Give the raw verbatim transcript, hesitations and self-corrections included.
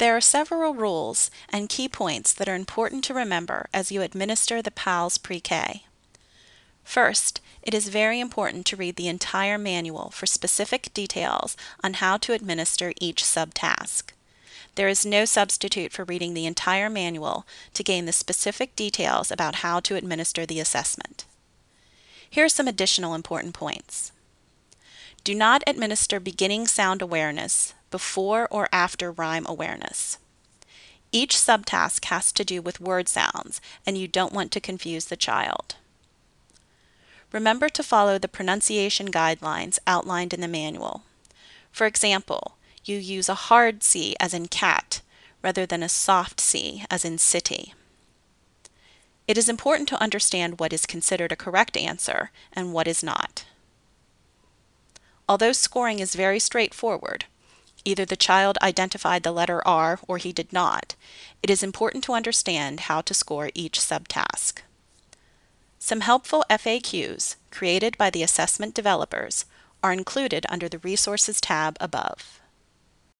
There are several rules and key points that are important to remember as you administer the PALS Pre-K. First, it is very important to read the entire manual for specific details on how to administer each subtask. There is no substitute for reading the entire manual to gain the specific details about how to administer the assessment. Here are some additional important points. Do not administer beginning sound awareness before or after rhyme awareness. Each subtask has to do with word sounds, and you don't want to confuse the child. Remember to follow the pronunciation guidelines outlined in the manual. For example, you use a hard C as in cat rather than a soft C as in city. It is important to understand what is considered a correct answer and what is not. Although scoring is very straightforward, either the child identified the letter R or he did not, it is important to understand how to score each subtask. Some helpful F A Qs created by the assessment developers are included under the Resources tab above.